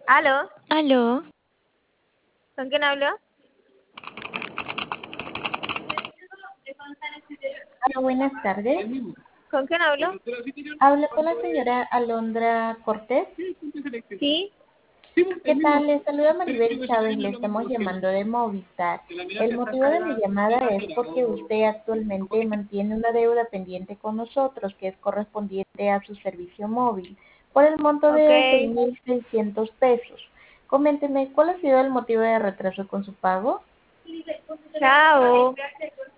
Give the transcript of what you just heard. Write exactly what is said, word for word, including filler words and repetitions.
¿Aló? Aló, ¿Con quién hablo? Hola, buenas tardes. ¿Con quién hablo? Hablo con la señora Alondra Cortés. Sí. ¿Qué tal? Les saluda Maribel Chávez. Le estamos llamando de Movistar. El motivo de mi llamada es porque usted actualmente mantiene una deuda pendiente con nosotros que es correspondiente a su servicio móvil por el monto Ok. de seis mil seiscientos pesos. Coménteme, ¿cuál ha sido el motivo de retraso con su pago? Chao.